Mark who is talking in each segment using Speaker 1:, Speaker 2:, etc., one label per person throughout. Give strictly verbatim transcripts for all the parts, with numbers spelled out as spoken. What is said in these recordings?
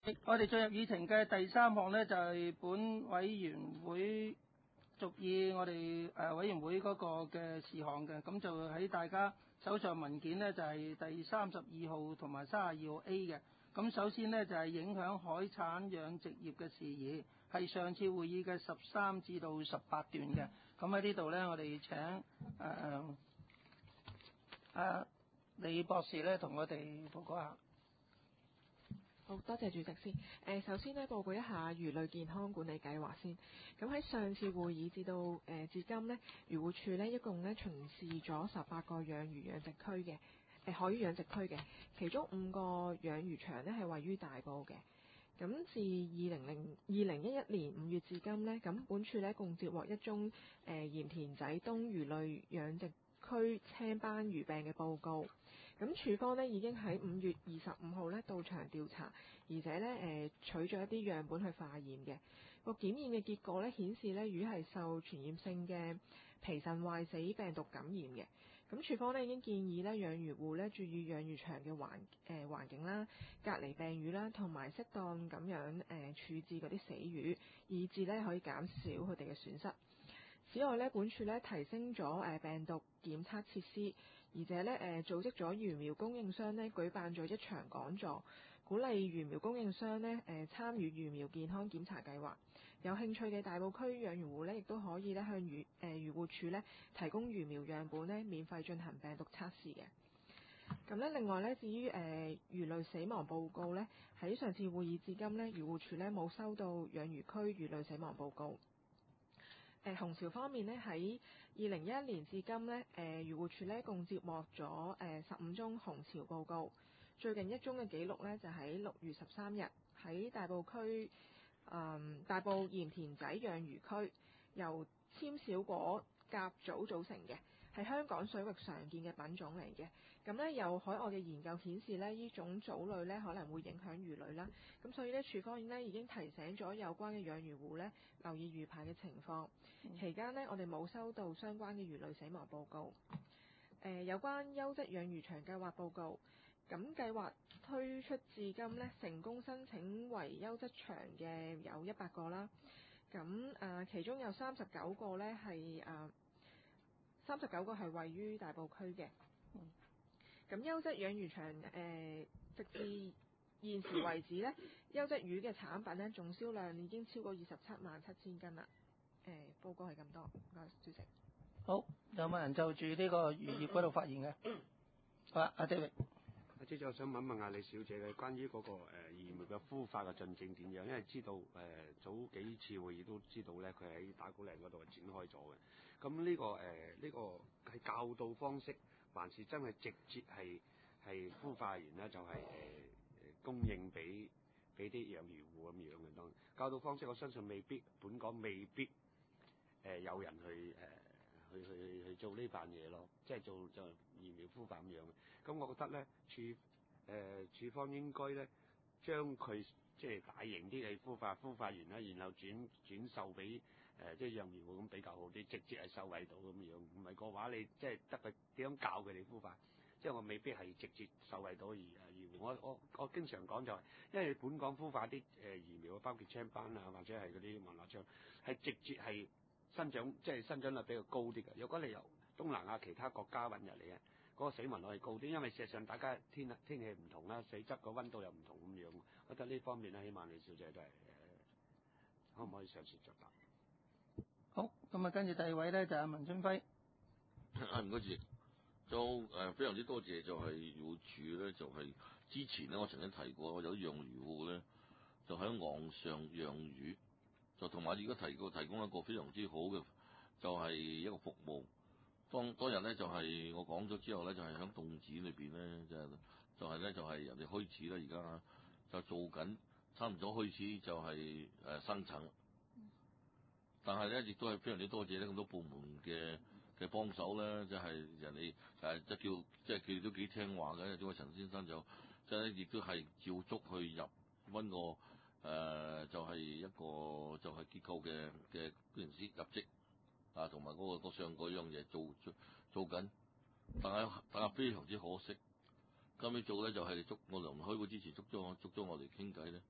Speaker 1: 我哋進入議程嘅第三項呢，就係、是、本委員會續議我哋誒委員會嗰個嘅事項嘅，咁就喺大家手上文件呢，就係、是、第三十二號同埋三十二號 A 嘅。咁首先呢，就係、是、影響海產養殖業嘅事宜，係上次會議嘅十三至到十八段嘅。咁喺呢度呢，我哋請誒誒、呃、李博士呢，同我哋報告下。
Speaker 2: 好多謝主席先。誒、呃，首先呢，報告一下魚類健康管理計劃先。咁喺上次會議至到誒、呃、至今呢，漁護署呢一共呢巡視咗十八個養魚養殖區嘅誒、呃、海魚養殖區嘅，其中五個養魚場呢係位於大埔嘅。咁自二零零二零一一年五月至今呢，咁本署呢共接獲一宗誒、呃、鹽田仔東魚類養殖區青斑魚病嘅報告，咁署方呢已經喺五月二十五號呢到場調查，而且呢誒、呃、取咗一啲樣本去化驗嘅，個檢驗嘅結果呢顯示呢魚係受傳染性嘅皮腎壞死病毒感染嘅，咁署方呢已經建議呢養魚戶呢注意養魚場嘅環誒、呃、環境啦、隔離病魚啦，同埋適當咁樣誒、呃、處置嗰啲死魚，以致呢可以減少佢哋嘅損失。此外咧，本署咧提升咗誒病毒檢測設施，而且咧誒組織咗魚苗供應商咧舉辦咗一場講座，鼓勵魚苗供應商咧誒參與魚苗健康檢查計劃。有興趣嘅大埔區養魚戶咧，亦都可以咧向漁誒漁護署咧提供魚苗樣本咧，免費進行病毒測試嘅。咁咧，另外咧，至於誒、呃、魚類死亡報告咧，喺上次會議至今咧，漁護署咧冇收到養魚區魚類死亡報告。誒紅潮方面呢，喺二零一一年至今呢，誒漁護署呢共接獲咗誒十五宗紅潮報告。最近一宗嘅記錄呢，就喺六月十三日喺大埔區，嗯大埔鹽田仔養魚區，由簽小果甲組組成嘅，係香港水域常見嘅品種嚟嘅。咁呢，有海外嘅研究顯示呢，呢種種類呢可能會影響魚類啦。咁所以呢，署方呢已經提醒咗有關嘅養魚戶呢，留意魚排嘅情況。期間呢，我哋冇收到相關嘅魚類死亡報告。誒、呃，有關優質養魚場計劃報告，咁計劃推出至今呢，成功申請為優質場嘅有一百個啦。咁誒、呃，其中有三十九個呢係誒，三十九個係位於大埔區嘅。咁優質養魚場誒、呃，直至現時為止呢，優質魚嘅產品呢，總銷量已經超過二十七萬七千斤啦。誒、呃，報告係咁多，唔該，主席。
Speaker 1: 好，有冇人就住呢個漁業嗰度發言嘅？好啊，阿 David。
Speaker 3: 阿姐，我想問一問下李小姐嘅關於嗰、那個誒魚苗嘅孵化嘅進程點樣？因為知道誒、呃、早幾次會議都知道咧，佢喺打鼓嶺嗰度展開咗嘅。咁呢、這個誒呢、呃這個係教導方式，還是真係直接係係孵化完咧就係、是、誒、呃、供應俾俾啲養魚戶咁樣嘅？當然教導方式，我相信未必本港未必誒、呃、有人去誒。呃去去去做呢份嘢咯，即係做就魚苗孵化咁樣嘅。咁我覺得咧，處誒、呃、處方應該咧將佢即係大型啲嘅孵化，孵化完啦，然後轉轉售俾誒、呃、即係養魚戶咁比較好啲，直接係收惠到咁樣。唔係個話你即係得佢點樣教佢哋孵化，即係我未必係直接受惠到魚誒魚戶。我我我經常講就係、是，因為本港孵化啲誒魚苗，包括青斑啊，或者係嗰啲黃蠟槍，係直接係。生長即係生長率比較高啲嘅。如果你由東南亞其他國家運入嚟嘅，嗰、那個死亡率係高啲，因為事實上大家天天氣唔同啦，水質個溫度又唔同咁樣。我覺得呢方面咧，希望李小姐都係誒、呃，可唔可以嘗試作答？
Speaker 1: 好，咁啊，跟住第二位咧就係、是、文春輝。
Speaker 4: 啊，唔該住，就誒、呃、非常之多謝，就係漁護署咧，就係、是、之前咧，我曾經提過，我有啲養魚戶咧，就喺岸上養魚。就同埋而家提過提供一個非常之好嘅，就係、是、一個服務。當當日咧就係、是、我講咗之後咧，就係喺洞子裏邊咧，就就係咧就係人哋開始啦，而家就做緊，差唔多開始就係誒生產。但係咧亦都係非常之多謝咧咁多部門嘅嘅幫手咧，即係人哋誒即係叫即係佢哋都幾聽話嘅。因為陳先生就即係亦都係照足去入溫個。誒、呃、就係、是、一個就係、是、結構嘅嘅工程師入職啊，同埋嗰個上嗰樣嘢做做做緊，但係但係非常之可惜，今日做咧就係捉我臨開會之前捉咗我捉咗我哋傾偈咧，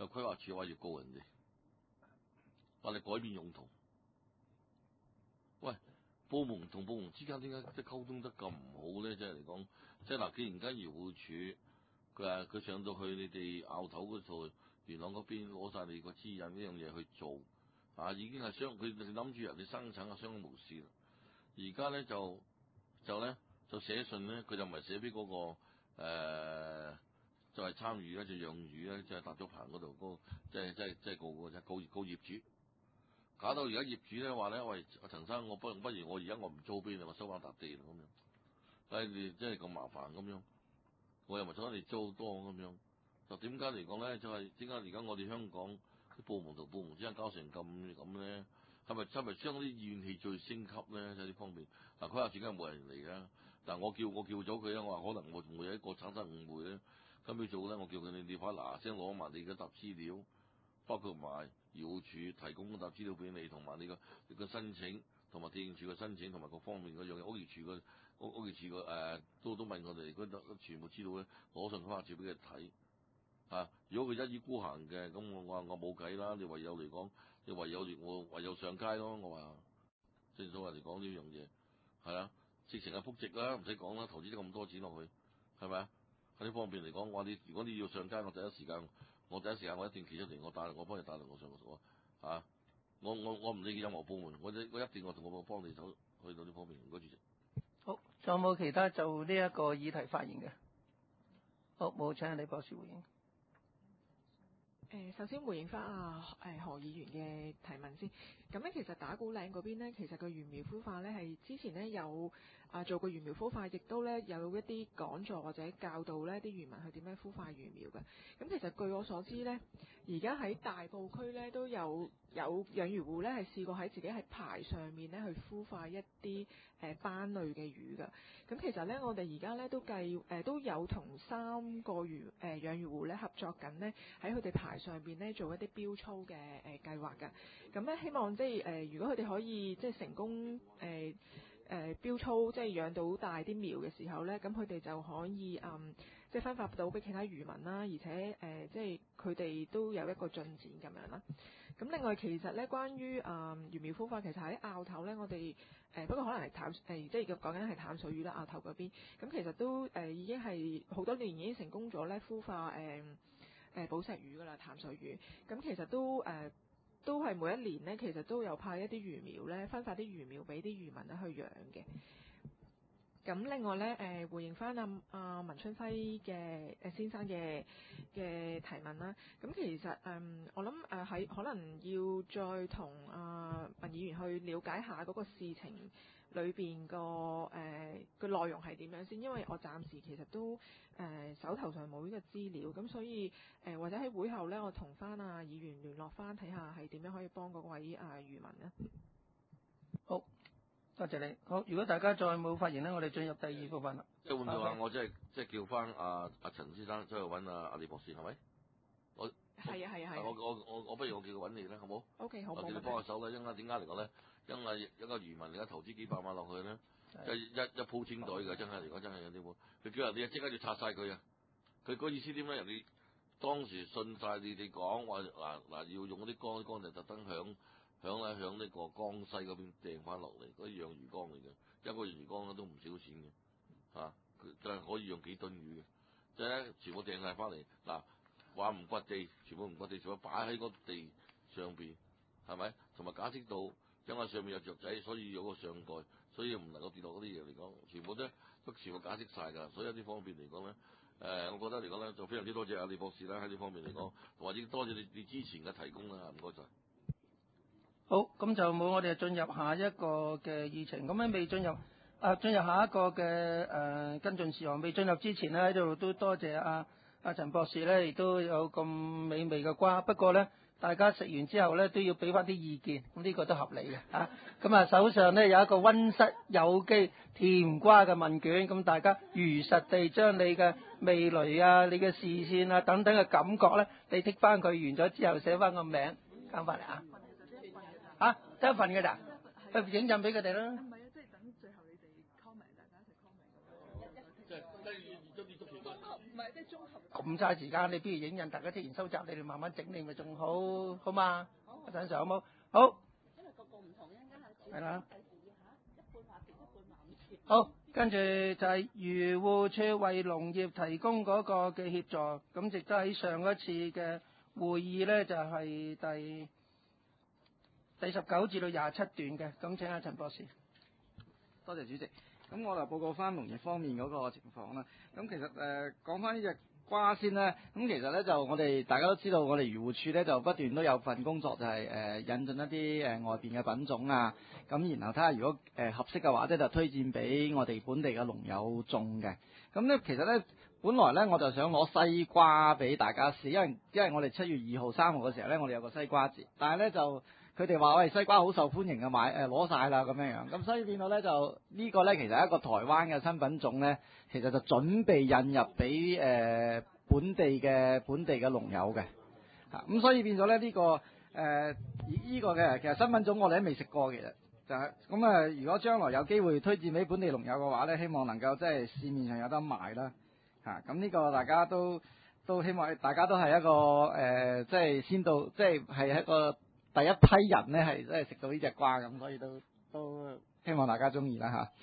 Speaker 4: 就規劃處話要告人哋，話你改變用途。喂，部門同部門之間點解即係溝通得咁唔好咧？即係嚟講，即係嗱，既然間漁護署佢話佢上到去你哋拗頭嗰度，元朗嗰邊攞晒你個指引呢樣嘢去做，啊，已經係相佢哋諗住人哋生產嘅相安無事啦。而家咧就就咧就寫信咧，佢就唔係寫俾嗰個、呃、就係、是、參與咧就養魚咧，即係搭咗棚嗰度嗰個，即係即係即係告個啫，告告業主。搞到而家業主咧話咧，喂，阿陳生，我不不如我而家我唔租俾你，我收翻笪地啦咁樣。但係你真係咁麻煩咁樣，我又唔想你租多咁樣。就點解嚟講咧？就係點解而家我哋香港啲部門同部門之間搞成咁咁咧？係咪係咪將啲怨氣再升級咧？喺呢方面，嗱，佢話自己係冇人嚟㗎。但係我叫我叫咗佢咧，我話可能我仲會有一個產生誤會咧。咁佢做咧，我叫佢你你快嗱聲攞埋你嘅沓資料，包括埋漁護署提供嗰沓資料俾你，同埋你個你個申請，同埋地政署嘅申請，同埋各方面嗰樣嘢，屋宇署個屋屋宇署個誒都都問我哋嗰度全部資料咧，攞上翻照俾佢睇。啊！如果佢一意孤行嘅，咁我我話我冇計啦。你唯有嚟講，你唯有我唯有上街咯。我話正所謂嚟講呢樣嘢係啊，直情係撲直啦，唔使講啦，投資咗咁多錢落去，係咪啊？喺呢方面嚟講，我話你如果你要上街，我第一時間我第一時間我一定企出嚟，我帶我幫你帶嚟我上我啊！我我我唔理任何部門，我我一定我同我幫你走去到呢方面。唔該主席。
Speaker 1: 好，仲有冇其他就呢一個議題發言嘅？好，冇，請李博士回應。
Speaker 2: 誒，首先回應翻啊誒何議員嘅提問先。咁咧，其實打鼓嶺嗰邊咧，其實個魚苗孵化咧係之前咧有啊做過魚苗孵化，亦都咧有一啲講座或者教導咧啲漁民去點樣孵化魚苗嘅。咁其實據我所知咧，而家喺大埔區咧都有有養魚戶咧係試過喺自己喺排上面咧去孵化一啲誒斑類嘅魚㗎。咁其實咧，我哋而家咧都計誒、呃、都有同三個魚誒、呃、養魚戶咧合作緊咧，喺佢哋排上邊咧做一啲標操嘅誒、呃、計劃㗎。咁咧希望即係誒，如果佢哋可以即係成功誒誒、呃、標操，即係養到大啲苗嘅時候咧，咁佢哋就可以嗯即係分發到俾其他漁民啦，而且誒、呃、即係佢哋都有一個進展咁樣啦。咁另外其實咧，關於啊、呃、魚苗孵化，其實喺拗頭咧，我哋誒、呃、不過可能係淡誒、呃，即係講緊係淡水魚啦，拗頭嗰邊。咁其實都誒、呃、已經係好多年已經成功咗咧孵化誒誒寶石魚噶啦，淡水魚。咁其實都誒。呃都係每一年咧，其實都有派一啲魚苗咧，分發啲魚苗俾啲漁民咧去養嘅。咁另外咧，誒、呃、回應翻阿阿文春輝嘅誒先生嘅嘅提問啦。咁其實誒、嗯，我諗誒喺可能要再同阿文議員去了解下嗰個事情裏邊個誒個內容係點樣先，因為我暫時其實都誒、呃、手頭上冇呢個資料，咁所以誒、呃、或者喺會後咧，我同翻阿議員聯絡翻睇下係點樣可以幫嗰位啊漁民咧。
Speaker 1: 好，多謝你。好，如果大家再冇發言咧，我哋進入第二部分啦。
Speaker 4: 即係換句話，我即係即係叫翻阿阿陳先生出去揾阿阿李博士，係咪？我
Speaker 2: 係啊係啊係。
Speaker 4: 我我我我不如我叫佢揾你啦，好冇
Speaker 2: ？O K 好。
Speaker 4: 我叫你幫下手啦，因為點解嚟講咧？因為一個漁民而家投資幾百萬落去咧，即係一一鋪清袋㗎，真係嚟講真係有啲喎。佢叫人哋即刻要拆晒佢啊！佢嗰意思點咧？人哋當時信晒你哋講話嗱嗱要用嗰啲缸，啲缸就特登響響咧響呢個江西嗰邊掟翻落嚟，嗰啲養魚缸嚟嘅，一個魚缸都唔少錢嘅嚇，佢就係可以養幾噸魚嘅，即係咧全部掟晒翻嚟嗱，話唔掘地，全部唔掘地，全部擺喺個地上邊，係咪？同埋解釋到因為上面有雀仔，所以有個上蓋，所以唔能夠跌落嗰啲嘢嚟講，全部都都全部解釋晒㗎，所以呢方面嚟講咧。誒、呃，我覺得嚟講咧，就非常之多謝阿李博士啦，喺呢方面嚟講，或者多謝你你之前嘅提供啦，唔該晒。
Speaker 1: 好，咁就冇我哋進入下一個嘅議程，咁樣未進入啊，進入下一個嘅誒、呃、跟進事項，未進入之前咧，喺度都多謝阿阿陳博士咧，亦都有咁美味嘅瓜，不過咧。大家食完之後咧都要俾翻啲意見，咁呢個都合理嘅嚇。咁啊手上咧有一個溫室有機甜瓜嘅問卷，咁大家如實地將你嘅味蕾啊、你嘅視線啊等等嘅感覺咧，你剔翻佢完咗之後寫翻個名，交翻嚟啊。嚇，得一份嘅咋？去影印俾佢哋啦。
Speaker 5: 唔係啊，即係等最後你哋 comment，大家一齊 comment 咁樣。
Speaker 4: 即係跟住將啲足條。
Speaker 5: 唔係，即係綜合。
Speaker 1: 咁嘥時間，你不如影印，大家自然收集，你哋慢慢整理咪仲好，好嘛？阿陳 Sir 好冇？好。因為個個唔同，一陣間係。係啦。好，跟住就係漁護署為農業提供嗰個嘅協助，咁亦都喺上一次嘅會議咧，就係、是、第第十九至到廿七段嘅，咁請阿陳博士。
Speaker 5: 多謝主席。咁我就報告翻農業方面嗰個情況啦。咁其實誒講翻呢隻瓜先啦。咁其實咧就我哋大家都知道，我哋漁護署咧就不斷都有份工作，就係、是、誒、呃、引進一啲誒、呃、外邊嘅品種啊。咁然後睇下如果誒、呃、合適嘅話咧，就推薦俾我哋本地嘅農友種嘅。咁咧其實咧，本來咧我就想攞西瓜俾大家試，因為因為我哋七月二號、三號嘅時候咧，我哋有個西瓜節，但係咧就佢哋話喂，西瓜好受歡迎嘅，買誒攞晒啦咁樣樣，咁所以變到咧就呢個咧其實係一個台灣嘅新品種咧，其實就準備引入俾誒、呃、本地嘅本地嘅農友嘅，嚇咁所以變咗咧呢個誒依、呃這個嘅其實新品種我哋都未食過，其實就係咁啊！如果將來有機會推薦俾本地農友嘅話咧，希望能夠即係市面上有得賣啦，嚇咁呢個大家都都希望大家都係一個誒、呃、即係先到即係係一個。第一批人咧係真係食到呢隻瓜咁，所以都都希望大家中意啦嚇。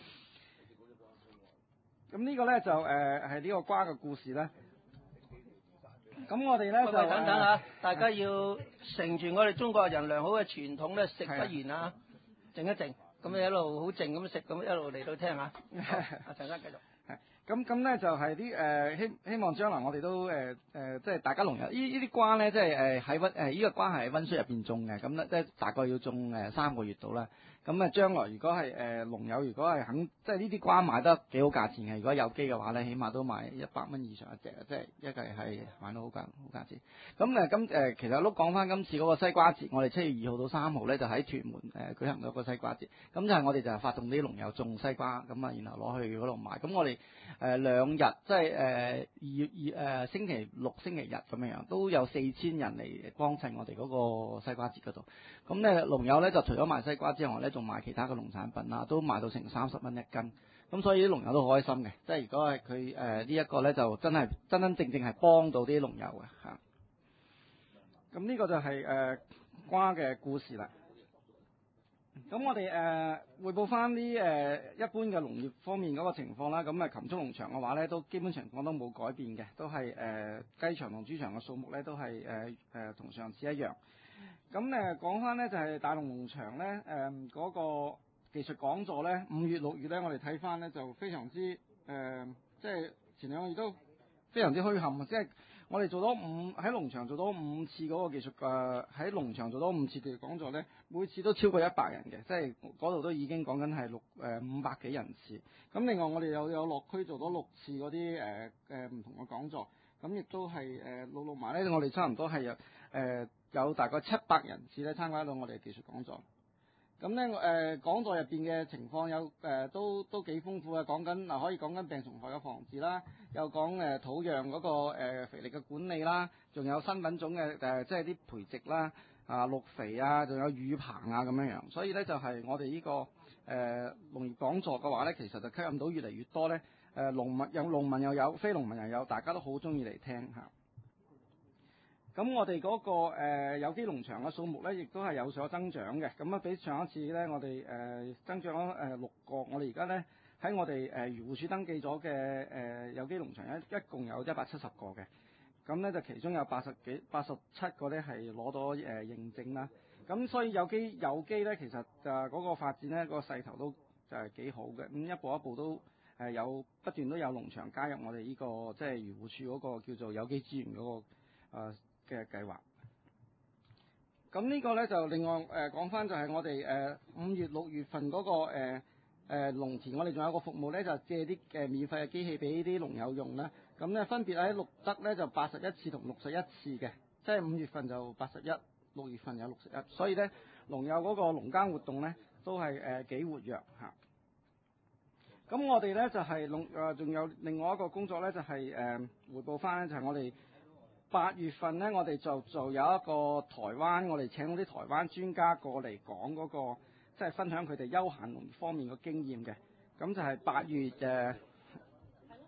Speaker 5: 咁呢個咧就誒係呢個瓜嘅故事咧。咁我哋咧就
Speaker 1: 等等嚇，大家要承住我哋中國人良好嘅傳統咧，食不完啊，靜一靜，咁你一路好靜咁食，咁一路嚟到聽下。阿陳生繼續。
Speaker 5: 咁咁咧就係啲誒希希望將來我哋都誒誒、呃、即係大家農友，呢呢啲瓜咧即係誒喺溫誒呢個瓜係喺溫室入邊種嘅，咁咧即係大概要種誒三個月到啦。咁啊將來如果係誒農友如果係肯即係呢啲瓜賣得幾好價錢嘅，如果有機嘅話咧，起碼都賣一百蚊以上一隻，即係一計係賣到好價好價錢。咁誒咁誒其實都講翻今次嗰個西瓜節，我哋七月二號到三號咧就喺屯門誒、呃、舉行咗個西瓜節，咁就係我哋就係發動啲農友種西瓜，咁啊然後攞去嗰度賣，咁我哋。誒、呃、兩日即係誒二月二誒星期六、星期日咁樣樣，都有四千人嚟幫襯我哋嗰個西瓜節嗰度。咁咧農友咧就除咗賣西瓜之外咧，仲賣其他嘅農產品啦，都賣到成三十蚊一斤。咁所以啲農友都好開心嘅，即係如果係佢誒呢一個咧，就真係真真正正係幫到啲農友嘅嚇。咁呢個就係、是、誒、呃、瓜嘅故事啦。咁我哋誒彙報翻啲誒一般嘅農業方面嗰個情況啦。咁啊，禽畜農場嘅話咧，都基本情況都冇改變嘅，都係誒、呃、雞場同豬場嘅數目咧，都係誒誒同上次一樣。咁誒講翻咧，就係、是、大龍農場咧誒嗰個技術講座咧，五月六月咧，我哋睇翻咧就非常之誒，即、呃、係、就是、前兩個月都非常之墟冚啊！即係我哋做咗五喺農場做咗五次嗰個技術誒喺農場做咗五次技術講座咧，每次都超過一百人嘅，即係嗰度都已經講緊係六誒五百幾人次。咁另外我哋有有落區做咗六次嗰啲誒誒唔同嘅講座，咁亦都係誒錄錄埋咧，我哋差唔多係有誒、呃、有大概七百人次咧參加到我哋嘅技術講座。咁咧誒講座入邊嘅情況有誒、呃、都都幾豐富嘅，講緊嗱可以講緊病蟲害嘅防治啦，又講誒、呃、土壤嗰、那個誒、呃、肥力嘅管理啦，仲有新品種嘅誒、呃、即係啲培植啦，啊綠肥啊，仲有乳棚啊咁樣樣，所以咧就係、是、我哋呢、這個誒、呃、農業講座嘅話咧，其實就吸引到越嚟越多咧誒農民有農民又有非農民又有，大家都好中意嚟聽嚇。咁我哋嗰、那個、呃、有機農場嘅數目咧，亦都係有所增長嘅。咁啊，比上一次咧，我哋誒、呃、增長咗誒、呃、六個。我哋而家咧喺我哋誒漁護署登記咗嘅誒有機農場一一共有一百七十個嘅。咁咧就其中有八十幾、八十七個咧係攞到誒、呃、認證啦。咁所以有機有機咧，其實就嗰、是、個發展咧，嗰、那個勢頭都就係幾好嘅。咁一步一步都誒、呃、有不斷都有農場加入我哋呢、這個即係漁護署嗰個叫做有機資源嗰、那個、呃嘅計劃，咁呢個咧就另外誒講翻就係我哋誒五月六月份嗰、那個誒誒農田，我哋仲有個服務咧，就借啲誒免費嘅機器俾啲農友用啦。咁咧分別喺錄得咧就八十一次同六十一次嘅，即係五月份就八十一，六月份有六十一，所以咧農友嗰個農耕活動咧都係誒幾活躍嚇。咁我哋咧就係農誒仲有另外一個工作咧，就係誒彙報翻咧，就係我哋。八月份咧，我哋就就有一個台灣，我哋請嗰啲台灣專家過嚟講嗰個，即係分享佢哋休閒農業方面嘅經驗嘅。咁就係八月誒，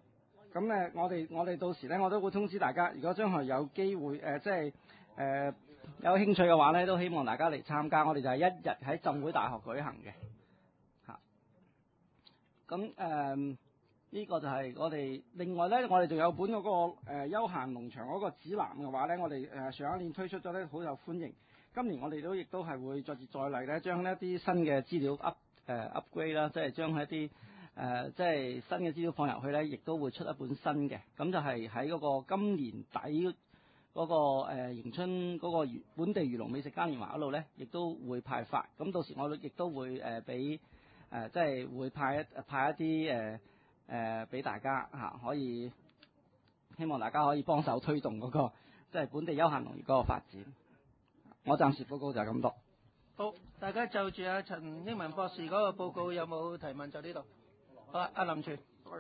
Speaker 5: 咁誒，我哋我哋到時咧，我都會通知大家。如果將來有機會誒、呃，即係誒、呃、有興趣嘅話咧，都希望大家嚟參加。我哋就係一日喺浸會大學舉行嘅嚇。咁誒呢個就係我哋另外咧，我哋仲有本嗰、那個誒、呃、休閒農場嗰個指南嘅話咧，我哋誒、呃、上一年推出咗咧，好有歡迎。今年我哋都亦都係會再接再厲咧，將一啲新嘅資料 up 誒、呃、upgrade 啦，即係將一啲。誒、呃，即係新嘅資料放入去咧，亦都會出一本新嘅，咁就係喺嗰個今年底嗰、那個誒、呃、迎春嗰個本地漁農美食嘉年華嗰度咧，亦都會派發。咁到時我亦都會誒俾誒，即係會派一派一啲誒誒俾大家嚇、啊，可以希望大家可以幫手推動嗰、那個即係本地休閒農業嗰個發展。我暫時報告就係咁多。
Speaker 1: 好，大家就住阿陳英文博士嗰個報告有冇提問？就呢度。好啊，阿林全。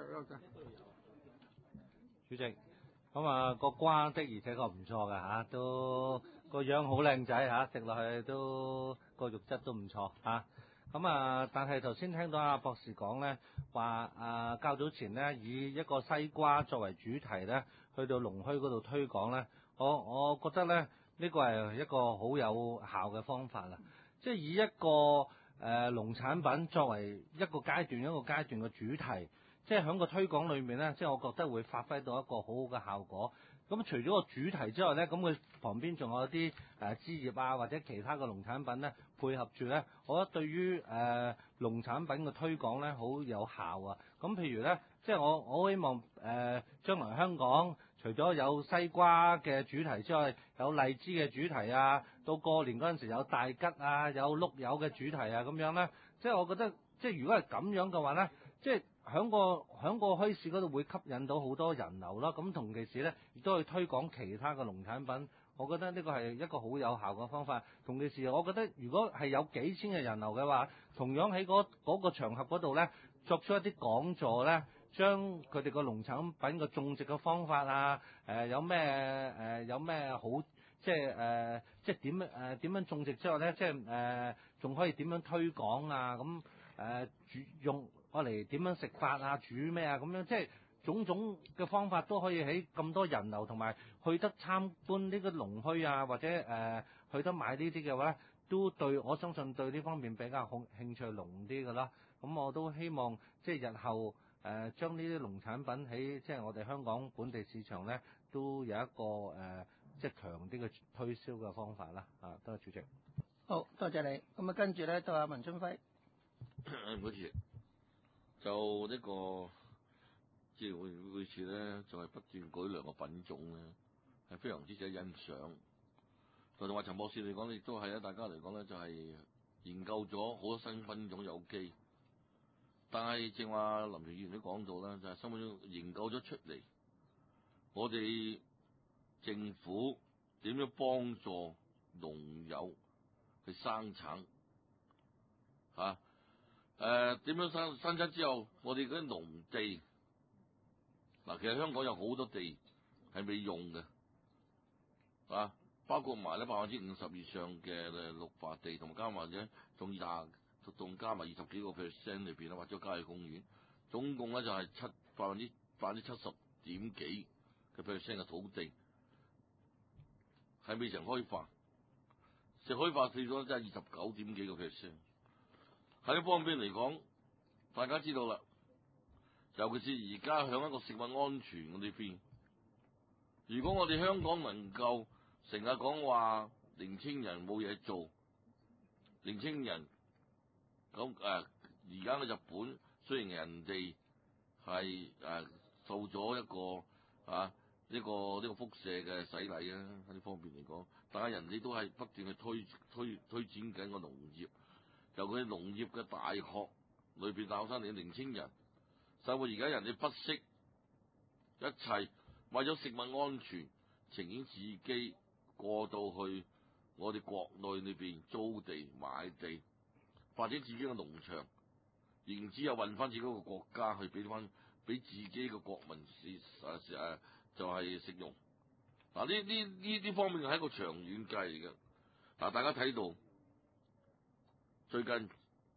Speaker 6: 主席，咁啊個瓜的而且確唔錯㗎嚇，都個樣好靚仔嚇，食落去都個肉質都唔錯嚇。咁啊，但係頭先聽到阿博士講咧，話啊較早前咧以一個西瓜作為主題咧，去到龍墟嗰度推廣咧，我我覺得咧呢個係一個好有效嘅方法啦，即係以一個誒、呃、農產品作為一個階段一個階段嘅主題，即係喺個推廣裏面咧，即係我覺得會發揮到一個好好嘅效果。咁除咗個主題之外咧，咁佢旁邊仲有啲誒枝葉啊或者其他嘅農產品咧配合住咧，我覺得對於誒、呃、農產品嘅推廣咧好有效啊。咁譬如咧，即係我我希望誒、呃、將來香港除咗有西瓜嘅主題之外，有荔枝嘅主題啊，到過年嗰陣時有大吉啊，有碌柚嘅主題啊，咁樣咧，即係我覺得，即係如果係咁樣嘅話咧，即係響個響個墟市嗰度會吸引到好多人流啦。咁同其時咧，亦都去推廣其他嘅農產品。我覺得呢個係一個好有效嘅方法。同其時，我覺得如果係有幾千嘅人流嘅話，同樣喺嗰嗰個場合嗰度咧，作出一啲講座咧。將佢哋個農產品嘅種植嘅方法啊，誒、呃、有咩誒、呃、有咩好，即係誒、呃、即係點誒點樣種植之後咧，即係誒仲可以點樣推廣啊？咁誒、呃、煮用我嚟點樣食法啊？煮咩啊？咁樣即係種種嘅方法都可以喺咁多人流同埋去得參觀呢個農墟啊，或者誒、呃、去得買呢啲嘅話，都對我相信對呢方面比較興興趣濃啲㗎啦。咁我都希望即係日後。誒、呃、將呢啲農產品喺即係我哋香港本地市場咧，都有一個誒、呃、即係強啲嘅推銷嘅方法啦。啊，多謝主席。
Speaker 1: 好多謝你。咁啊，跟住咧到阿文春輝。
Speaker 4: 唔好意思，就呢、這個即係會會次咧，就係、是、不斷改良個品種咧，係非常之值得欣賞。同埋陳博士嚟講，亦都係啊，大家嚟講咧，就係、是、研究咗好多新品種有機。但係正話林全議員都講到啦，就係新品種研究咗出嚟，我哋政府點樣幫助農友去生產嚇？誒點樣生生產之後，我哋嗰啲農地嗱，其實香港有好多地係未用嘅啊，包括埋咧百分之五十以上嘅誒綠化地，同埋加埋咧仲廿。仲加埋二十幾個 percent 裏邊啦，或者郊野公園，總共咧就係七百分之百分之七十點幾嘅 percent 嘅土地係未曾開發，食開發去咗即係二十九點幾個 percent。喺呢方面嚟講，大家知道啦，尤其是而家響一個食物安全嗰啲邊，如果我哋香港能夠成日講話年青人冇嘢做，年青人。咁誒，而家嘅日本雖然人哋係誒受咗一個啊呢個呢個輻射嘅洗禮啊，喺呢方面嚟講，但係人哋都係不斷去推推推展緊個農業，由佢農業嘅大學裏邊教生嚟嘅年青人，甚至而家人哋不惜一切為咗食物安全，情願自己過到去我哋國內裏邊租地買地。或者自己嘅農場，然之後運翻自己個國家去俾翻俾自己嘅國民食誒誒，就係、是、食用。嗱呢呢呢啲方面係一個長遠計嚟嘅。嗱、啊、大家睇到最近，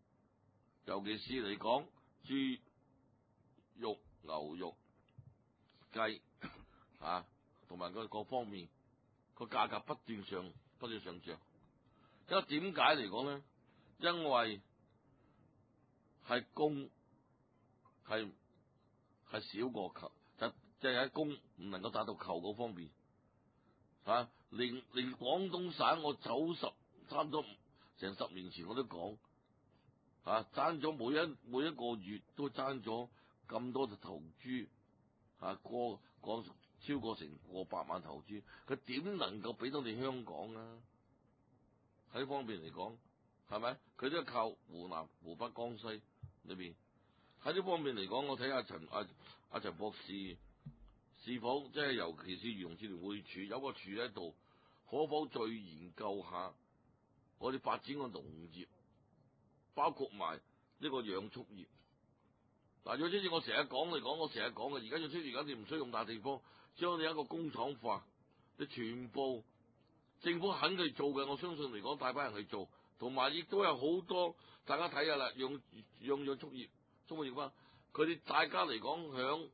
Speaker 4: 尤其是嚟講豬肉、牛肉， 計啊，同埋個各方面個價格不斷上不斷上漲。因為點解嚟講咧？因為係供係係少過求，就即係喺供唔能夠達到求嗰方面。啊！連連廣東省我九十差唔多成十年前我都講，啊爭咗每一每一個月都爭咗咁多隻頭豬，啊過過超過成過百萬頭豬，佢點能夠俾到你香港啊？喺呢方面嚟講，係咪？佢都係靠湖南、湖北、江西裏邊。喺呢方面嚟講，我睇下陳阿阿陳博士。是否即係尤其是漁農自然會處有個處喺度，可否再研究下我哋發展個農業，包括埋呢個養畜業。嗱，最主要我成日講嚟講，我成日講嘅，而家養畜業而家你唔需要用大地方，將你一個工廠化，你全部政府肯去做嘅，我相信嚟講大班人去做，同埋亦都有好多大家睇下啦，養養養畜業、畜業啊，佢哋大家嚟講響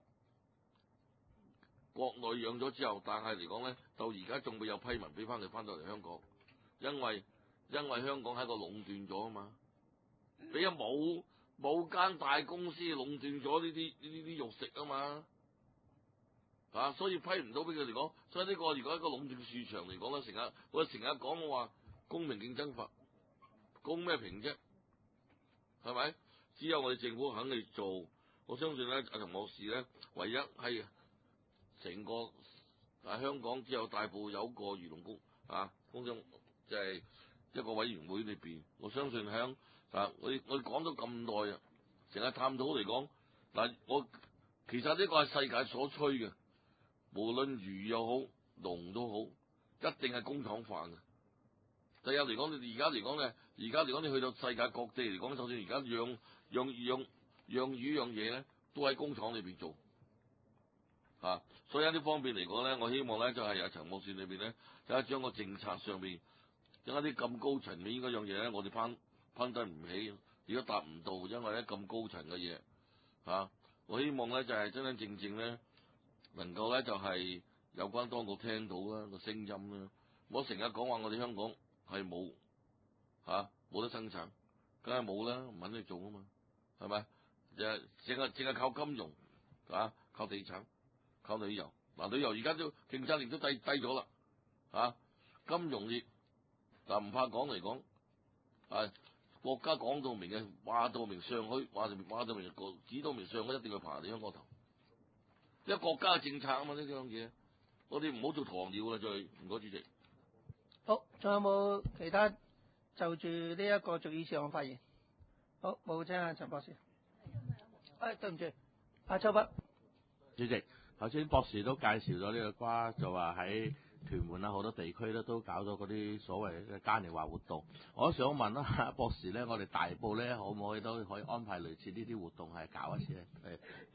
Speaker 4: 國內養咗之後，但係嚟講咧，到而家仲未有批文俾翻佢翻到嚟香港，因為因為香港喺個壟斷咗啊嘛，俾咗冇冇間大公司壟斷咗呢啲呢啲肉食啊嘛，啊，所以批唔到俾佢哋講，所以呢個如果一個壟斷市場嚟講咧，成日我成日講我話公平競爭法，公咩平啫，係咪？只有我哋政府肯去做，我相信咧，阿陳博士咧，唯一係。成個啊香港只有大埔有個漁農工啊工商，即係一個委員會裏邊，我相信響啊我我講咗咁耐啊，成日探討嚟講嗱，我其實呢個係世界所趨嘅，無論魚又好農都好，一定係工廠化嘅。第日嚟講，你而家嚟講咧，而家嚟講你去到世界各地嚟講，就算而家養養養養魚養嘢咧，都喺工廠裏邊做。啊，所以喺呢方面嚟講咧，我希望咧就係喺陳博士裏邊咧，睇下將個政策上邊，將一啲咁高層面嗰樣嘢咧，我哋攀攀得唔起，如果達唔到，因為咧咁高層嘅嘢，啊，我希望咧就係、是、真真正正咧，能夠咧就係、是、有關當局聽到啦個聲音啦。我成日講話我哋香港係冇嚇冇得生產，梗係冇啦，唔肯去做啊嘛，係咪？就係淨係淨係靠金融啊，靠地產。靠旅遊，嗱旅遊而家都競爭力都低低咗啦，啊金融業嗱唔怕講嚟講，啊國家講到明嘅，話到明上海，話到明話到明個指到明上海一定要爬你香港頭，因為國家嘅政策啊嘛呢樣嘢，我哋唔好做鴕鳥啦，再唔該主席。
Speaker 1: 好，仲有冇其他就住呢一個續議事項發言？好，冇請阿陳博士。誒，對唔住，阿秋北
Speaker 7: 主席。頭先博士都介紹咗呢個瓜，就話喺屯門啊好多地區咧都搞咗嗰啲所謂嘅嘉年華活動。我想問啦，博士咧，我哋大埔咧可唔可以都可以安排類似呢啲活動係搞一次咧？係。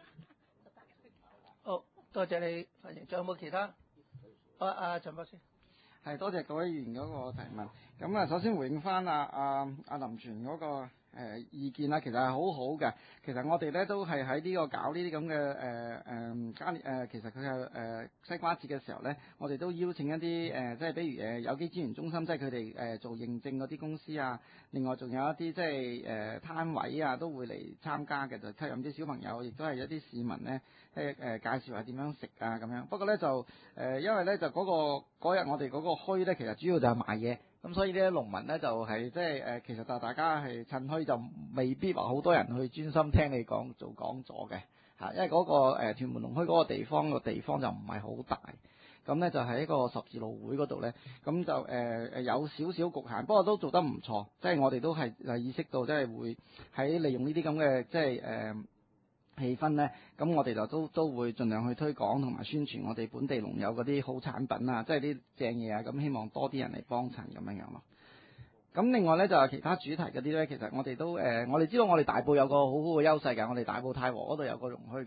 Speaker 1: 好，多謝你發言。仲有冇其他？好，阿陳博士。
Speaker 5: 係多謝各位議員嗰個提問。咁啊，首先回應翻阿阿阿林全嗰、那個。誒、呃、意見啦，其實係好好嘅。其實我哋咧都係喺呢個搞呢啲咁嘅誒誒嘉年誒，其實佢係誒西瓜節嘅時候咧，我哋都邀請一啲誒、呃，即係比如誒有機資源中心，即係佢哋誒做認證嗰啲公司啊。另外仲有一啲即係誒攤位啊，都會嚟參加嘅，就吸引啲小朋友，亦都係一啲市民咧，即係誒介紹下點樣食啊咁樣。不過咧就誒、呃，因為咧就嗰、那個嗰日我哋嗰個墟咧，其實主要就係賣嘢。咁所以呢啲農民咧就係即係誒，其實就大家係趁墟就未必話好多人去專心聽你講做講座嘅嚇，因為嗰、那個誒、呃、屯門農墟嗰個地方個地方就唔係好大，咁咧就喺一個十字路會嗰度咧，咁就誒誒、呃、有少少局限，不過都做得唔錯，即係我哋都係誒意識到即係會喺利用呢啲咁嘅即係誒。呃氣氛咧，咁我哋就都都會盡量去推廣同埋宣傳我哋本地農友嗰啲好產品啊，即係啲正嘢啊，咁希望多啲人嚟幫襯咁樣樣咯。咁另外咧就係其他主題嗰啲咧，其實我哋都誒、呃，我哋知道我哋大埔有個好好嘅優勢㗎，我哋大埔太和嗰度有個農墟嘅。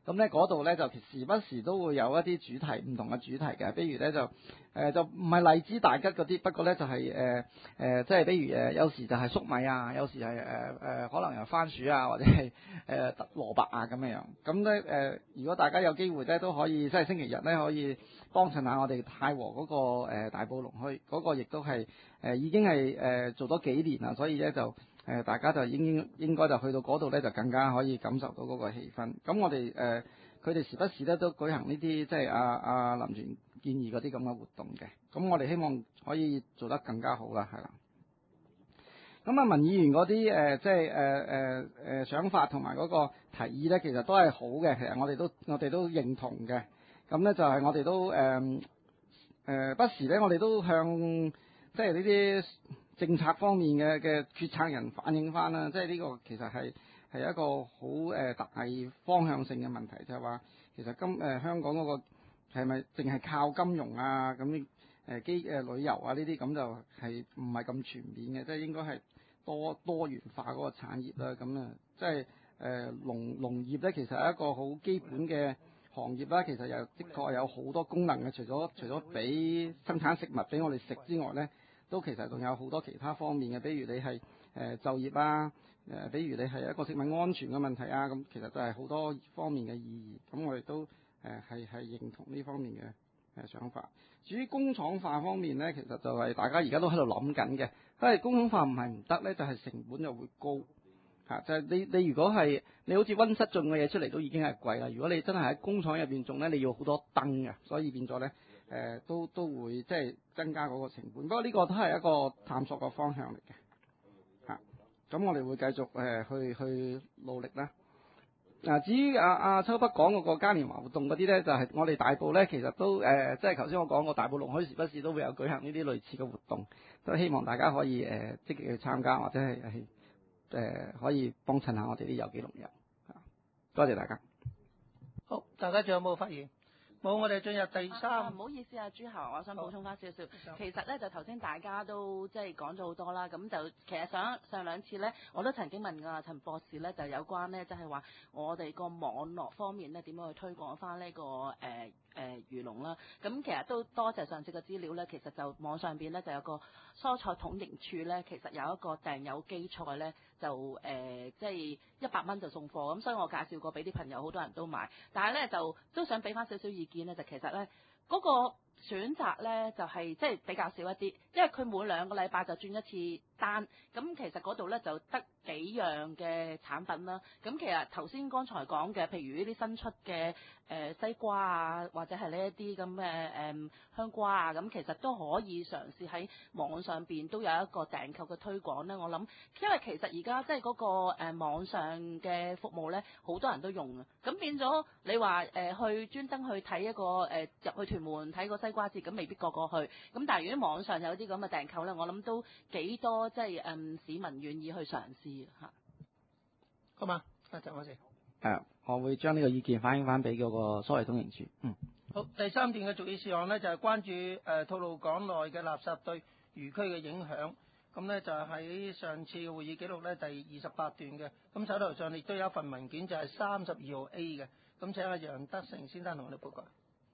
Speaker 5: 咁咧嗰度咧就時不時都會有一啲主題唔同嘅主題嘅，比如咧就誒、呃、就唔係荔枝大吉嗰啲，不過咧就係誒誒即係比如誒有時就係粟米啊，有時係誒誒可能有番薯啊，或者係誒蘿蔔啊咁樣樣。咁咧誒，如果大家有機會咧都可以即係星期日咧可以幫襯下我哋太和嗰、那個、呃、大埔龍墟嗰、那個，亦都係誒、呃、已經係誒、呃、做咗幾年啦，所以咧就。誒、呃、大家就應應該就去到嗰度咧，就更加可以感受到嗰個氣氛。咁我哋誒佢哋時不時咧都舉行呢啲即係阿阿林全建議嗰啲咁嘅活動嘅。咁我哋希望可以做得更加好啦，係啦。咁啊，民議員嗰啲誒即係誒誒誒想法同埋嗰個提議咧，其實都係好嘅。其實我哋都我哋都認同嘅。咁咧就係我哋都誒誒、呃呃、不時咧，我哋都向即係呢啲政策方面嘅嘅決策人反映翻啦，即係呢個其實係係一個好誒大方向性嘅問題，就係話其實今誒、呃、香港嗰個係咪淨係靠金融啊咁誒、呃、機誒、呃、旅遊啊呢啲咁就係唔係咁全面嘅，即係應該係多多元化嗰個產業啦。咁啊，即係誒農農業咧，其實係一個好基本嘅行業啦。其實又的確有好多功能嘅，除咗除咗俾生產食物俾我哋食之外咧。都其實仲有好多其他方面嘅，比如你係誒、呃、就業啊，誒、呃、比如你係一個食物安全嘅問題啊，咁其實都係好多方面嘅意義。咁我哋都誒係係認同呢方面嘅誒、呃、想法。至於工廠化方面咧，其實就係大家而家都喺度諗緊嘅。因為工廠化唔係唔得咧，就係、是、成本就會高嚇、啊。就係、是、你你如果係你好似溫室種嘅嘢出嚟都已經係貴啦。如果你真係喺工廠入邊種咧，你要好多燈嘅，所以變咗咧。誒、呃、都都會即係增加嗰個成本，不過呢個都係一個探索嘅方向嚟嘅嚇。咁、啊、我哋會繼續誒、呃、去去努力啦。嗱、啊，至於阿阿秋北講嗰個嘉年華活動嗰啲咧，就係、是、我哋大埔咧，其實都誒、呃、即係頭先我講過，大埔龍墟時不時都會有舉行呢啲類似嘅活動，都希望大家可以誒、呃、積極去參加，或者係係誒可以幫襯下我哋啲有機農友。多謝大家。
Speaker 1: 好，大家仲有冇發言？冇，我哋進入第三。
Speaker 8: 啊，唔好意思啊，朱校，我想補充翻少少。其實咧就頭先大家都即係講咗好多啦，咁就其實上上兩次咧，我都曾經問過陳博士咧，就有關咧，即係話我哋個網絡方面咧點樣去推廣翻呢個誒誒漁農啦。咁其實都多謝上次嘅資料咧，其實就網上邊咧就有個蔬菜統營處咧，其實有一個訂有機菜咧，就誒即係一百蚊就送貨。咁所以我介紹過俾啲朋友，好多人都買，但係咧就都想俾翻少少意見咧，就其實咧嗰個選擇咧就係即係比較少一啲，因為佢每兩個禮拜就轉一次單，咁其實嗰度咧就得幾樣嘅產品啦。咁其實頭先剛才講嘅，譬如呢啲新出嘅誒、呃、西瓜啊，或者係呢一啲咁嘅誒香瓜啊，咁其實都可以嘗試喺網上邊都有一個訂購嘅推廣咧。我諗，因為其實而家即係嗰個誒、呃、網上嘅服務咧，好多人都用啊，咁變咗你話誒、呃、去專登去睇一個誒入、呃、去屯門睇個西瓜節，咁未必個個去。咁但係如果網上有啲咁嘅訂購咧，我諗都幾多即係誒、嗯、市民願意去嘗試嚇。
Speaker 1: 好嘛，多謝我哋。
Speaker 5: 誒，我會將呢個意見反映翻俾嗰個所謂通營處。嗯。
Speaker 1: 好，第三段嘅續議事項咧，就係、是、關注誒、呃、吐露港內嘅垃圾對漁區嘅影響。咁咧就喺上次嘅會議記錄咧第二十八段嘅。咁手頭上亦都有一份文件，就係三十二號 A 嘅。咁請阿楊德成先生同我哋報告。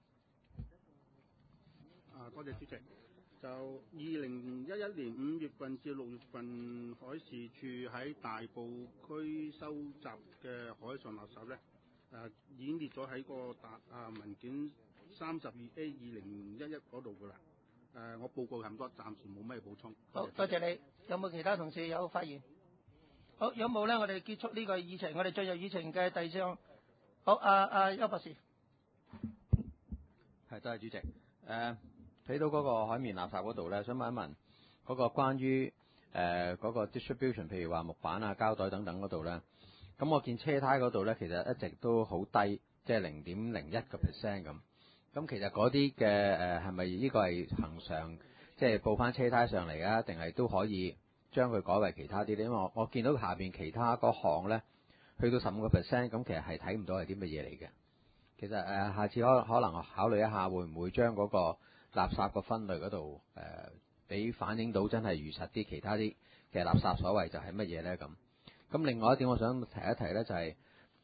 Speaker 9: 啊，多謝主席。就二零一一年五月份至六月份，海事處喺大埔區收集嘅海上垃圾咧，誒、啊、演列咗喺個大啊文件三十二 A 二零一一嗰度噶啦。誒、啊，我報告咁多，暫時冇咩補充。
Speaker 1: 好，多謝你。有冇其他同事有發言？好，有冇咧？我哋結束呢個議程，我哋進入議程嘅第四項。好，阿阿邱博士。
Speaker 10: 係，多謝主席。誒、uh。睇到嗰個海綿垃圾嗰度咧，想問一問嗰個關於誒嗰個 distribution， 譬如話木板啊、膠袋等等嗰度咧，咁我見車胎嗰度咧，其實一直都好低，即係零點零一個 percent 咁。咁其實嗰啲嘅誒係咪呢個係恆常，即係報翻車胎上嚟啊？定係都可以將佢改為其他啲咧？因為我我見到下邊其他嗰項咧，去到十五個 percent，咁其實係睇唔到係啲乜嘢嚟嘅。其實誒、呃，下次可可能考慮一下，會唔會將嗰個垃圾個分類嗰度誒，俾、呃、反映到真係如實啲，其他啲嘅垃圾所謂就係乜嘢咧咁。咁另外一點我想提一提咧，就係、是、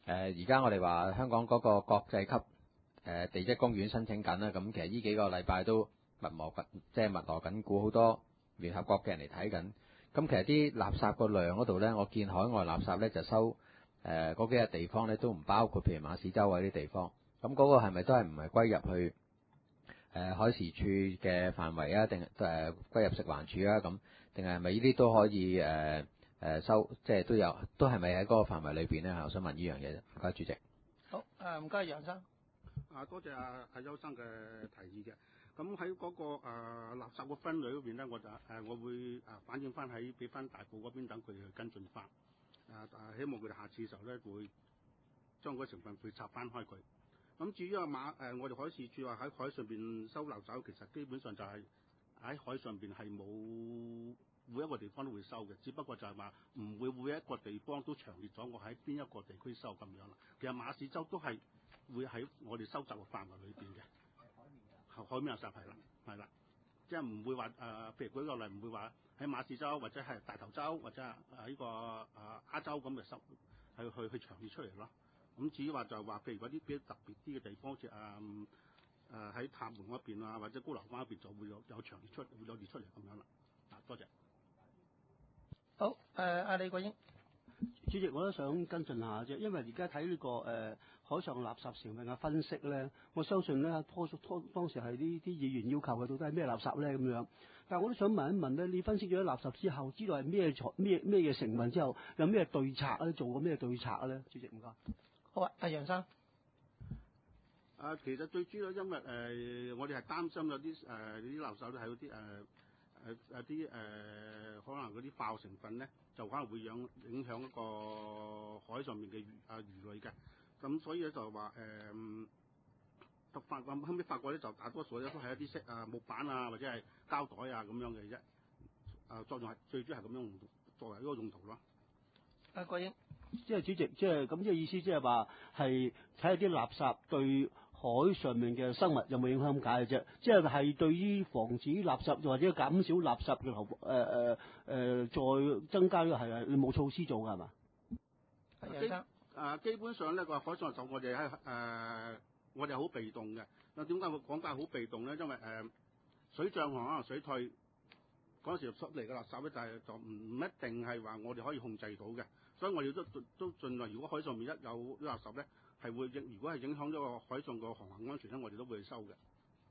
Speaker 10: 而家我哋話香港嗰個國際級誒、呃、地質公園申請緊啦，咁其實呢幾個禮拜都密鑼緊，即係密鑼緊鼓，好多聯合國嘅人嚟睇緊。咁其實啲垃圾個量嗰度咧，我見海外垃圾咧就收誒嗰、呃、幾個地方咧都唔包括，譬如馬屎洲嗰啲地方。咁嗰個係咪都係唔係歸入去誒、呃、海事處嘅範圍啊？定誒、呃、歸入食環署啊？咁定係咪呢啲都可以誒誒、呃、收？即係都有，都係咪喺嗰個範圍裏邊咧？我想問呢樣嘢啫。唔該，主席。
Speaker 1: 好，誒唔該，楊生。
Speaker 9: 啊，多謝阿阿邱生嘅提議嘅。咁喺嗰個誒、呃、垃圾嘅分類嗰邊咧，我就誒、呃、我會誒反映翻喺俾翻大埔嗰邊，等佢哋去跟進翻。誒、呃、誒，希望佢哋下次嘅時候咧會將嗰個成分會拆翻開佢。咁至於阿馬誒，我哋海事處話喺海上邊收垃圾，其實基本上就係喺海上邊係冇每一個地方都會收嘅，只不過就係話唔會每一個地方都詳列咗我喺邊一個地區收咁樣啦。其實馬屎洲都係會喺我哋收集嘅範圍裏邊嘅。海面垃圾係啦，係啦，即係唔會話誒、呃，譬如舉個例，唔會話喺馬屎洲或者係大頭洲或者係誒呢個誒鴉洲咁嘅收，係去去詳列出嚟咯。咁至於話就係話，譬如嗰啲比較特別啲嘅地方，好似誒誒喺塔門嗰邊啊，或者高樓灣嗰邊就會有有詳列出，會有列出嚟咁樣啦。啊，多謝。
Speaker 1: 好，誒、呃、阿李國英。
Speaker 11: 主席，我都想跟進下啫，因為而家睇呢個誒、呃、海上垃圾成分嘅分析咧，我相信咧，當當當時係呢啲議員要求嘅，到底係咩垃圾咧咁樣。但係我都想問一問咧，你分析咗啲垃圾之後，知道係咩材咩咩嘅成分之後，有咩對策咧？做過咩對策咧？主席唔該。
Speaker 1: 好啊，阿楊生。
Speaker 9: 啊，其實最主要因為誒、呃，我哋係擔心有啲誒啲垃圾咧係嗰啲誒誒誒啲誒可能嗰啲化學成分咧，就可能會影影響一個海上面嘅魚啊魚類嘅。咁所以咧就係話誒，就發咁後尾發覺咧就大多數咧都係一啲色啊木板啊或者係膠袋啊咁樣嘅啫。啊，作用係最主要係咁樣作為一個用途咯。
Speaker 1: 阿國英。
Speaker 11: 即係主席，即係咁，即係意思，即係話係睇下啲垃圾對海上面嘅生物有冇影響咁解嘅啫。即係係對於防止垃圾或者減少垃圾嘅流誒誒誒再增加呢個係你冇措施做㗎係嘛？
Speaker 9: 基啊基本上咧個海上垃圾我哋喺誒我哋好被動嘅。嗱點解會講解好被動咧？因為誒、呃、水漲可能水退嗰陣時出嚟嘅垃圾咧就係、是、就唔唔一定係話我哋可以控制到嘅。所以我哋都都盡量，如果海上面一有啲垃圾咧，係會影，如果係影響咗個海上個航行安全咧，我哋都會收嘅。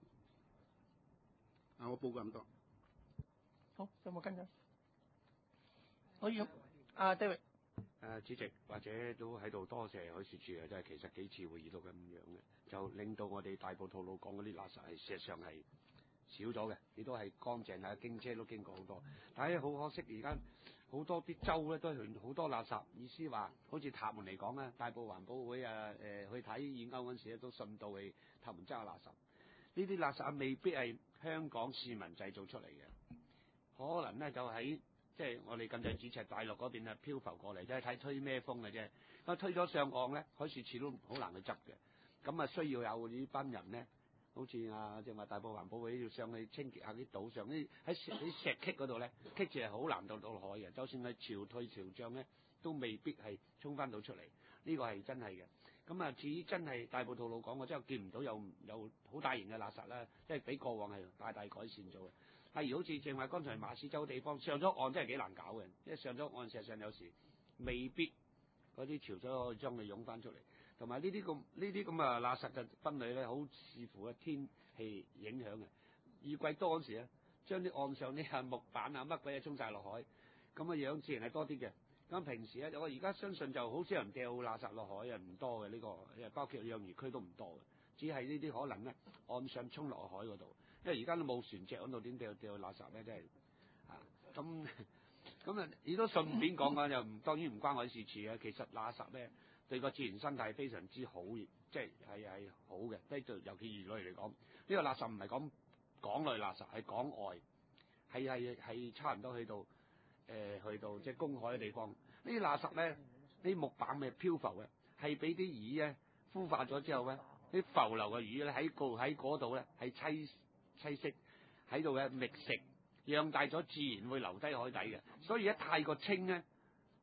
Speaker 9: 啊，我報告咁多。
Speaker 1: 好，有冇跟進？可以。啊 David。
Speaker 3: 誒，主席或者都喺度多謝海事處啊，即係其實幾次會議都咁樣嘅，就令到我哋大埔吐露港嗰啲垃圾係事實上係少咗嘅，亦都係乾淨啊，經車都經過好多。但係好可惜而家。好多啲州咧都係好多垃圾，意思話好似塔門嚟講咧，大埔環保會啊誒、呃、去睇演歐嗰陣時咧，都順道去塔門揸垃圾。呢啲垃圾未必係香港市民製造出嚟嘅，可能咧就喺即係我哋近在咫尺大陸嗰邊啊漂浮過嚟，即係睇吹咩風嘅啫。咁推咗上岸咧，海事處都好難去執嘅。咁啊需要有呢班人咧。好似啊，即係話大埔環保會要上去清潔下啲島上啲喺石啲石棘嗰度咧，棘住係好難到到海嘅。就算係潮退潮漲咧，都未必係衝翻到出嚟。呢、這個係真係嘅。咁啊，至於真係大埔吐露港，我真係見唔到有有好大型嘅垃圾啦，即係比過往係大大改善咗嘅。例如好似正話剛才馬屎洲地方上咗岸真係幾難搞嘅，因為上咗岸事實上有時未必嗰啲潮水可以將佢湧翻出嚟。同埋呢啲咁呢啲咁啊垃圾嘅分類咧，好視乎嘅天氣影響嘅。雨季多嗰時咧，將啲岸上啲啊木板啊乜鬼嘢沖晒落海，咁嘅樣自然係多啲嘅。咁平時咧，我而家相信就好少人掉垃圾落海啊，唔多嘅呢、這個，包括養魚區都唔多嘅，只係呢啲可能咧岸上沖落海嗰度，因為而家都冇船隻喺度點掉掉垃圾咧，真係啊咁咁啊！亦都順便講緊，又唔當然唔關海事處嘅，其實垃圾咧。對個自然生態非常之好，即係係係好嘅。即係尤其魚類嚟講，呢、這個垃圾唔係講港內垃圾，係港外，係係係差唔多去到誒、呃、去到即係公海嘅地方。呢啲垃圾咧，啲木板咪漂浮嘅，係俾啲魚咧孵化咗之後咧，啲浮流嘅魚咧喺個喺嗰度咧係棲棲息喺度嘅覓食，養大咗自然會留低海底嘅。所以一太過清咧。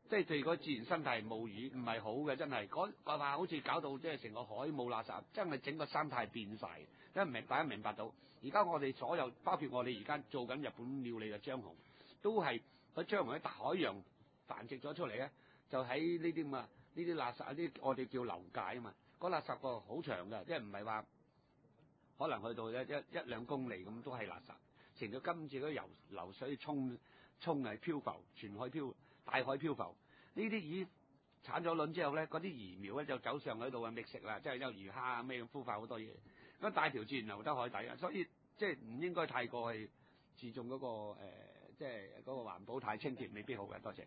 Speaker 3: 即係對個自然生態冇魚唔係好嘅，真係嗰話話好似搞到即係成個海冇垃圾，真係整個生態變晒。因為明大家明白到，而家我哋所有包括我哋而家做緊日本料理嘅張紅，都係喺張紅喺大海洋繁殖咗出嚟咧，就喺呢啲咁啊呢啲垃圾啲我哋叫流界啊嘛，嗰垃圾個好長嘅，即係唔係話可能去到一一一兩公里咁都係垃圾，成咗今次嗰流流水沖沖係漂浮，全海漂大海漂浮，呢啲魚產咗卵之後咧，嗰啲魚苗咧就走上喺度啊覓食啦，即係有魚蝦啊咩咁孵化好多嘢，咁大條自然流得海底啊，所以即係唔應該太過係注重嗰、嗰個、呃、即係嗰個環保太清潔，未必好嘅。多謝。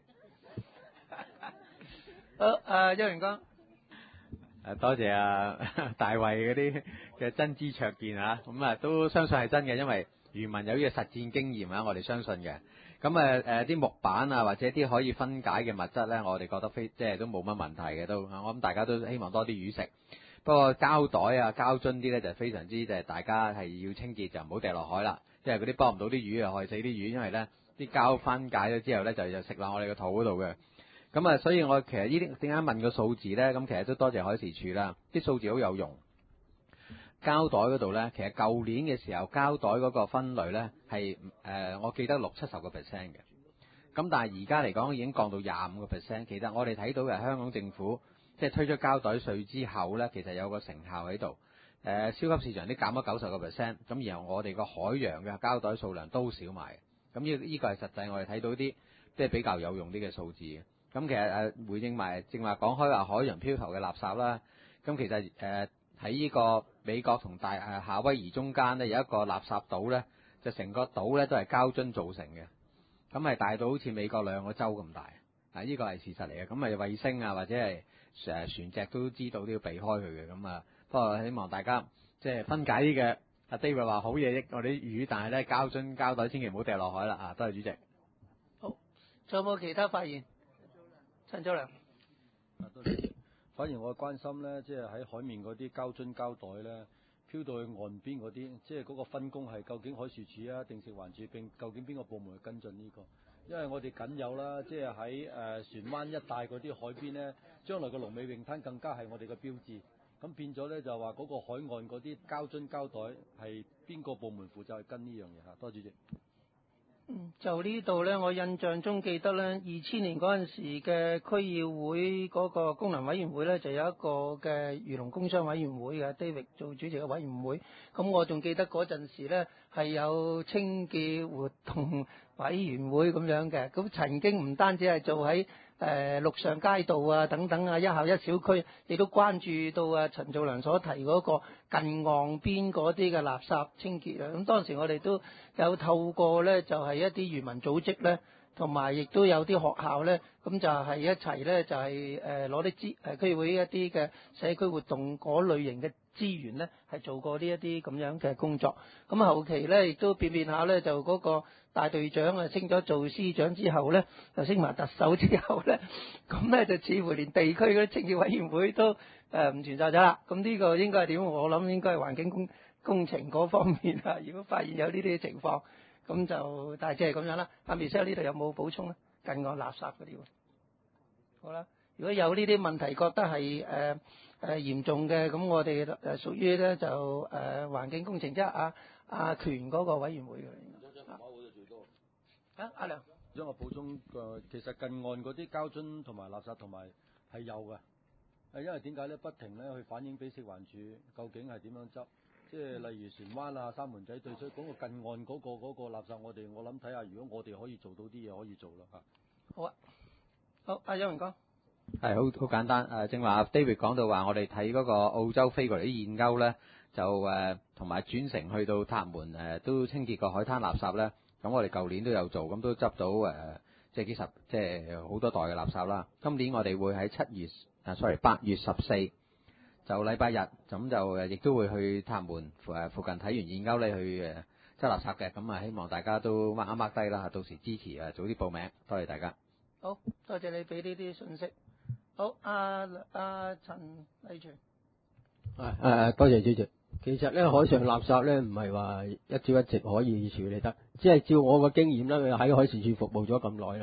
Speaker 1: 好，誒邱榮光。
Speaker 10: 誒多謝啊大衛嗰啲嘅真知灼見啊，咁啊都相信係真嘅，因為漁民有呢個實戰經驗啊，我哋相信嘅。咁誒誒啲木板啊，或者啲可以分解嘅物質咧，我哋覺得非即係都冇乜問題嘅都，我諗大家都希望多啲魚食。不過膠袋啊、膠樽啲咧就非常之即係大家係要清潔，就唔好掉落海啦。即係嗰啲幫唔到啲魚啊，害死啲魚，因為咧啲膠分解咗之後咧就就食落我哋個肚嗰度嘅。咁啊，所以我其實呢啲點解問個數字咧？咁其實都多謝海事處啦，啲數字好有用。膠袋嗰度咧，其實舊年嘅時候膠袋嗰個分類咧係誒，我記得六七十個 percent 嘅。咁但係而家嚟講已經降到廿五個 percent。其實我哋睇到嘅香港政府即係推出膠袋稅之後咧，其實有個成效喺度。誒、呃，超級市場啲減咗九十個 percent，咁然後我哋個海洋嘅膠袋數量都少埋。咁呢呢個係實際我哋睇到啲即係比較有用啲嘅數字嘅。咁其實誒回應埋正話講開話海洋漂浮嘅垃圾啦，咁其實誒喺呢個美國同大誒夏威夷中間咧有一個垃圾島咧，就成個島咧都係膠樽造成嘅，咁係大到好似美國兩個州咁大，啊呢個係事實嚟嘅，咁咪衛星啊或者係誒船隻都知道都要避開佢嘅，咁啊不過希望大家即係分解啲嘅，阿 David 話好嘢益我哋啲魚，但係咧膠樽膠袋千祈唔好掉落海啦啊！多謝主席。
Speaker 1: 好，仲有冇其他發言？陳祖良。
Speaker 12: 啊，多謝。反而我關心咧，即係喺海面嗰啲膠樽膠袋咧，漂到去岸邊嗰啲，即係嗰個分工係究竟海事處啊定食環署，並究竟邊個部門去跟進呢個？因為我哋僅有啦，即係喺誒船灣一帶嗰啲海邊咧，將來個龍尾泳灘更加係我哋嘅標誌。咁變咗咧就話嗰個海岸嗰啲膠樽膠袋係邊個部門負責去跟呢樣嘢嚇？多謝主席。
Speaker 1: 嗯，就呢度咧，我印象中記得咧，二千年嗰陣時嘅區議會嗰個功能委員會咧，就有一個嘅漁農工商委員會嘅 David 做主席嘅委員會。咁我仲記得嗰陣時咧係有清潔活動委員會咁樣嘅。咁曾經唔單止係做喺誒陸上街道啊等等啊一校一小區，亦都關注到啊陳祖良所提嗰個近岸邊嗰啲嘅垃圾清潔啊。咁當時我哋都有透過咧就係、是、一啲漁民組織咧，同埋亦都有啲學校咧，咁就係一齊咧就係誒攞啲資誒區議會一啲嘅社區活動嗰類型嘅資源咧，係做過呢一啲咁樣嘅工作。咁後期咧亦都變變下咧，就嗰個大隊長啊升咗做司長之後咧，就升埋特首之後咧，咁咧就似乎連地區嗰啲清潔委員會都誒唔、呃、存在咗啦。咁呢個應該係點？我諗應該係環境工工程嗰方面啊。如果發現有呢啲情況，咁就大致係咁樣啦。阿 Michelle 呢度有冇補充咧？近岸垃圾嗰啲喎。好啦，如果有呢啲問題覺得係誒誒嚴重嘅，咁我哋誒屬於咧就誒、呃、環境工程即係阿阿權嗰個委員會嘅。啊，阿梁。
Speaker 12: 將我補充個，其實近岸嗰啲膠樽同埋垃圾同埋係有嘅，係因為點解咧？不停咧去反映俾食環署，究竟係點樣執？即係例如船灣啊、三門仔對出嗰個近岸嗰、嗰個嗰、嗰個垃圾，我哋我諗睇下，如果我哋可以做到啲嘢，可以做啦嚇。
Speaker 1: 好啊，好，阿邱榮光。
Speaker 10: 係好好簡單誒，正話 David 講到話，我哋睇嗰個澳洲飛過嚟啲燕鷗咧，就誒同埋轉乘去到塔門誒、呃，都清潔個海灘垃圾咧。咁我哋舊年都有做，咁都執到誒、呃，即係幾十，即係好多袋嘅垃圾啦。今年我哋會喺七月啊，sorry 八月十四就禮拜日，咁就誒亦都會去塔門誒附近睇完燕鷗咧去誒執垃圾嘅。咁啊，希望大家都 mark 一 mark 低啦，到時支持啊，早啲報名。多謝大家。
Speaker 1: 好多謝你俾呢啲信息。好，阿阿陳禮全。
Speaker 13: 誒誒，多謝主席。其實咧，海上垃圾咧唔係話一朝一夕可以處理得，只係照我個經驗咧，喺海事處服務咗咁耐咧，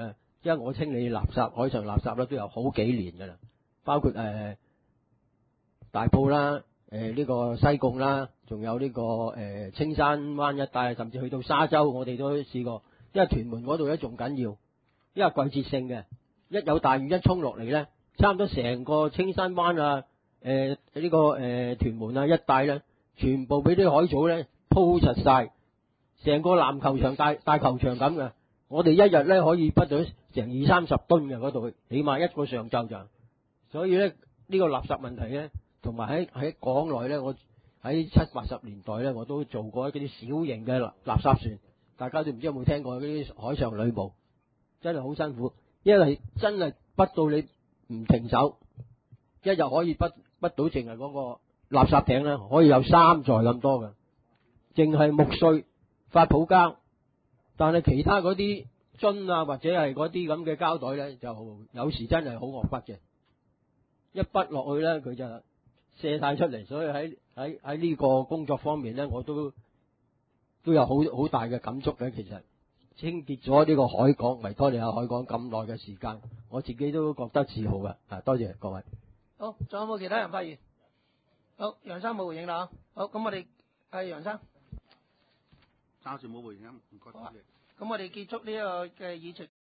Speaker 13: 因為我清理垃圾、海上垃圾咧都有好幾年㗎啦，包括誒、呃、大埔啦、誒、呃、呢、呢個西貢啦，仲有呢、呢個誒、呃、青山灣一帶，甚至去到沙洲，我哋都試過。因為屯門嗰度咧仲緊要，因為季節性嘅，一有大雨一沖落嚟咧，差唔多成個青山灣啊、誒、呃、呢、呢個誒、呃、屯門啊一帶咧，全部俾啲海草咧鋪實晒，成個籃球場大大球場咁嘅。我哋一日咧可以畢到成二三十噸嘅嗰度，起碼一個上晝就。所以咧呢、呢個垃圾問題咧，同埋喺喺港內咧，我喺七八十年代咧，我都做過一啲小型嘅垃垃圾船。大家都唔知有冇聽過嗰啲海上旅務，真係好辛苦，因為真係畢到你唔停手，一日可以畢畢到淨係嗰個垃圾艇咧，可以有三載咁多嘅，淨係木碎、發泡膠，但係其他嗰啲樽啊或者係嗰啲咁嘅膠袋咧，就有時真係好惡筆嘅，一畢落去咧佢就卸晒出嚟，所以喺喺喺呢個工作方面咧，我都。都有好好大嘅感觸嘅，其實清潔咗呢個海港維多利亞海港咁耐嘅時間，我自己都覺得自豪嘅。啊，多謝各位。
Speaker 1: 好，仲有冇其他人發言？好，楊生冇回應啦。好，咁我哋係楊生，
Speaker 9: 暫時冇回應，唔該。
Speaker 1: 咁我哋結束呢個嘅議程。